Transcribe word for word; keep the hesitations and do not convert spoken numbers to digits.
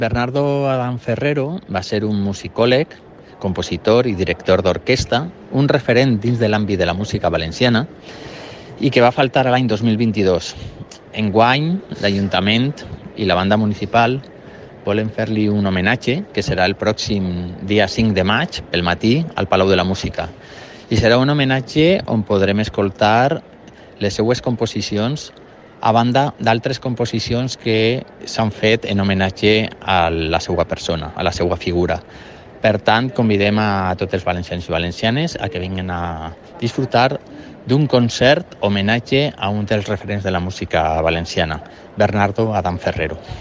Bernardo Adán Ferrero va ser un musicòleg, compositor i director d'orquestra, un referent dins de l'àmbit de la música valenciana i que va faltar l'any dos mil vint-i-dos. Enguany, l'Ajuntament i la banda municipal volen fer-li un homenatge que serà el pròxim dia cinc de maig, pel matí, al Palau de la Música. I serà un homenatge on podrem escoltar les seues composicions a banda d'altres composicions que s'han fet en homenatge a la seva persona, a la seva figura. Per tant, convidem a tots els valencians i valencianes a que vinguin a disfrutar d'un concert homenatge a un dels referents de la música valenciana, Bernardo Adán Ferrero.